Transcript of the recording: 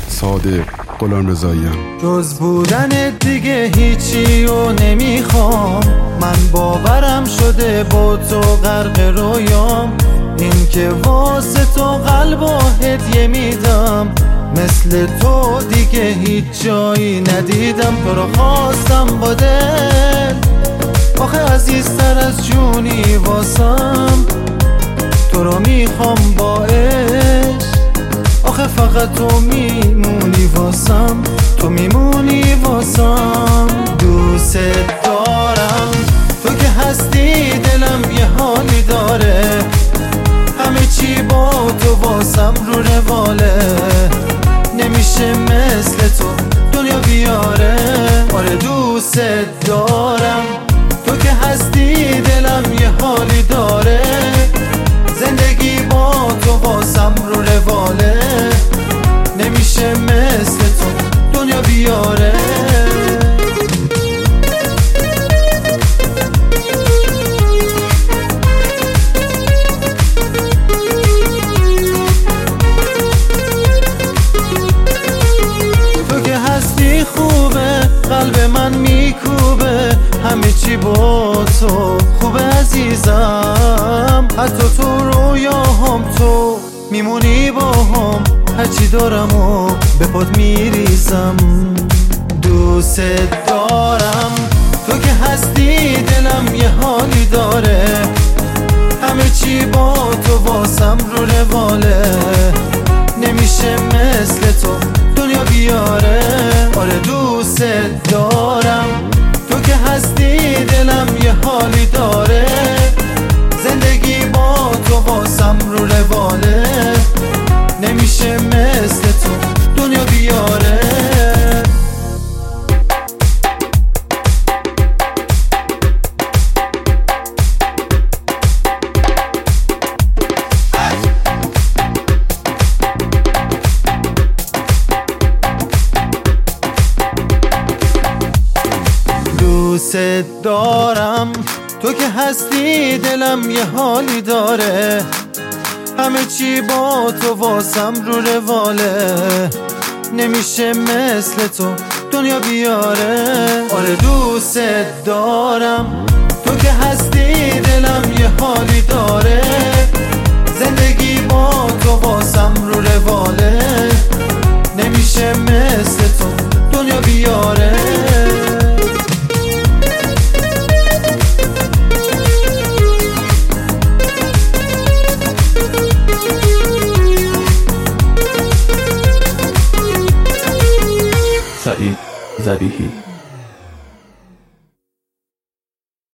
صادق غلامرضایی‌ام. جز بودن دیگه هیچی رو نمیخوام، من باورم شده با تو غرق رویام، این که واسه تو قلب و هدیه میدم، مثل تو دیگه هیچ جایی ندیدم. تو رو خواستم با دل، آخه عزیزتر از جونی واسم، تو رو میخوام با عشق، آخه فقط تو میمونی واسم، تو میمونی واسم. دوست دارم، تو که هستی دلم یه حالی داره، همه چی با تو واسم رو رواله، نمیشه مثل تو دنیا بیاره. آره دوست دارم، تو که هستی دلم یه حالی داره، زندگی با تو واسم رو رواله، نمیشه مثل تو دنیا بیاره. تو که هستی خوبه، قلب من میکوبه، همه چی با تو خوبه عزیزم، حتی تو رویاهم تو میمونی با هم، هرچی دارم و به پات میریزم. دوست دارم، تو که هستی دلم یه حالی داره، همه چی با تو واسم رو رواله، نمیشه مثل تو دنیا بیاره. آره دوست دارم، تو که هستی دلم یه حالی داره، زندگی با تو واسم رو رواله، نمیشه مثل تو دنیا بیاره. دوست دارم، تو که هستی دلم یه حالی داره، همه چی با تو واسم رو رواله، نمیشه مثل تو دنیا بیاره. آره دوست دارم، تو که هستی دلم یه حالی داره، زندگی با تو واسم رو رواله، نمیشه مثل تو دنیا بیاره. سعید ذبیحی.